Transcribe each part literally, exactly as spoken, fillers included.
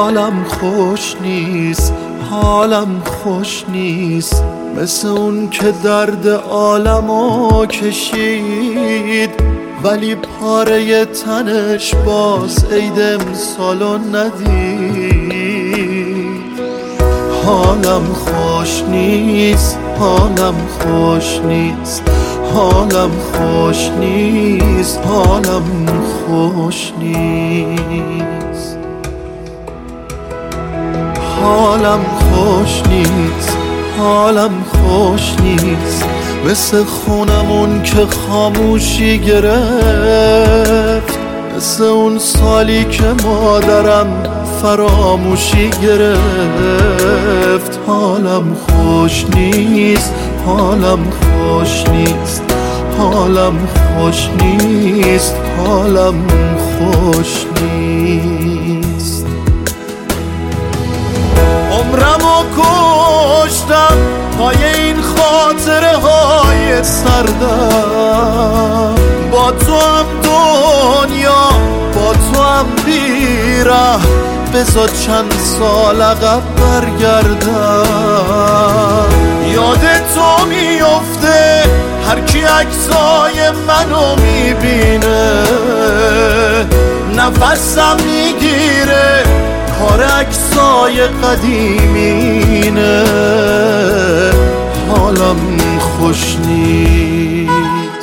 حالم خوش نیست، حالم خوش نیست، مثل اون که درد عالمو کشید ولی پاره تنش باز عید امسالو ندید. حالم خوش نیست، حالم خوش نیست، حالم خوش نیست، حالم خوش نیست، حالم خوش نیست، حالم خوش نیست، مثل خونمون که خاموشی گرفت، مثل اون سالی که مادرم فراموشی گرفت. حالم خوش نیست، حالم خوش نیست، حالم خوش نیست، حالم خوش نیست. عمرمو کشتم پای این خاطره های سردم، با تو هم دنیا با تو هم بیره، بذار چند سال عقب برگردم. یاد تو میفته هر کی عکسای منو میبینه، نفسم میگیره کار عکسای قدیمینه. حالم خوش نیست.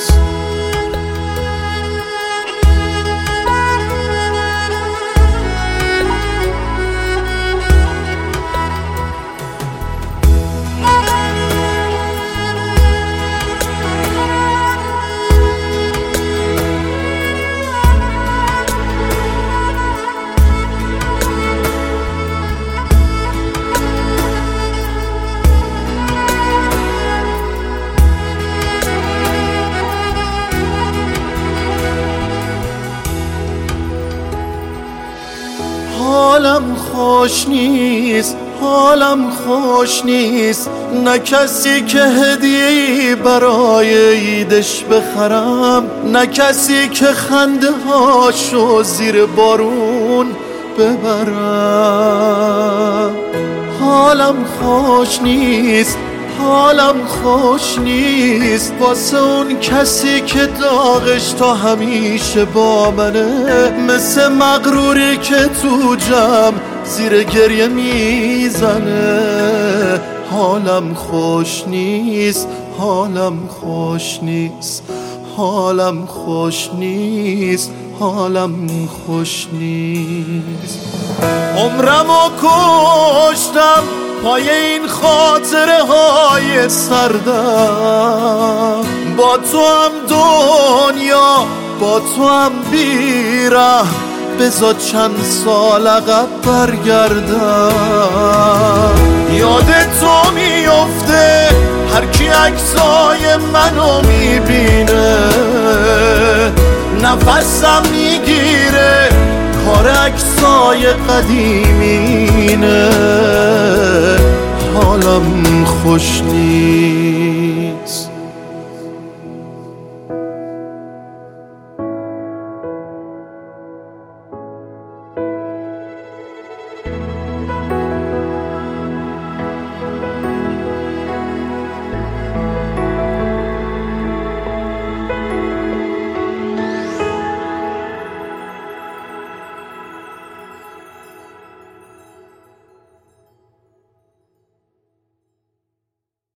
حالم خوش نیست، حالم خوش نیست، نه کسی که هدیه‌ای برای عیدش بخرم، نه کسی که خنده هاشو زیر بارون ببرم. حالم خوش نیست، حالم خوش نیست، واسه اون کسی که داغش تا همیشه با منه، مثل مغروری که تو جمع زیر گریه میزنه. حالم خوش نیست، حالم خوش نیست، حالم خوش نیست، حالم خوش نیست. عمرمو کشتم پای این خاطره های سردم، با تو هم دنیا با تو هم بیره، بذار چند سال عقب برگردم. یاد تو میفته هر کی عکسای منو میبینه، نفسم میگیره کار عکسای قدیمینه. حالم خوش نیست.